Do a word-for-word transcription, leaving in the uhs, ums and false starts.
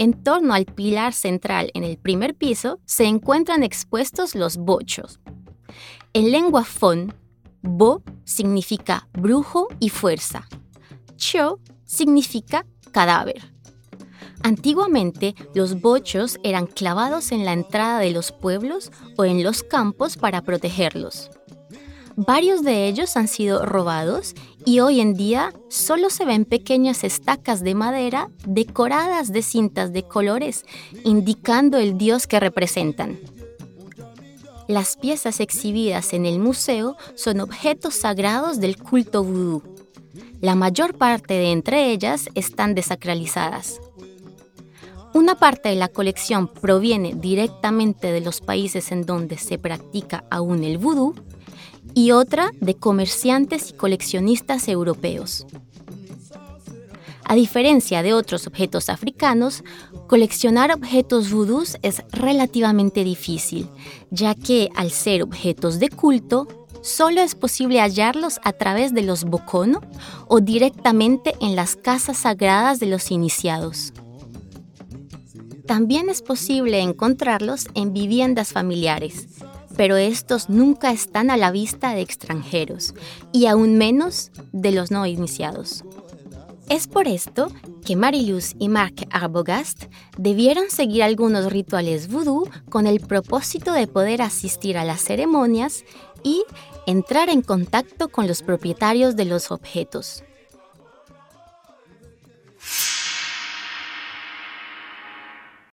En torno al pilar central en el primer piso se encuentran expuestos los bochos. En lengua fon, bo significa brujo y fuerza. Cho significa cadáver. Antiguamente, los bochos eran clavados en la entrada de los pueblos o en los campos para protegerlos. Varios de ellos han sido robados y hoy en día solo se ven pequeñas estacas de madera decoradas de cintas de colores, indicando el dios que representan. Las piezas exhibidas en el museo son objetos sagrados del culto vudú. La mayor parte de entre ellas están desacralizadas. Una parte de la colección proviene directamente de los países en donde se practica aún el vudú y otra de comerciantes y coleccionistas europeos. A diferencia de otros objetos africanos, coleccionar objetos vudús es relativamente difícil, ya que al ser objetos de culto, solo es posible hallarlos a través de los bokono o directamente en las casas sagradas de los iniciados. También es posible encontrarlos en viviendas familiares, pero estos nunca están a la vista de extranjeros y aún menos de los no iniciados. Es por esto que Mariluz y Marc Arbogast debieron seguir algunos rituales vudú con el propósito de poder asistir a las ceremonias y entrar en contacto con los propietarios de los objetos.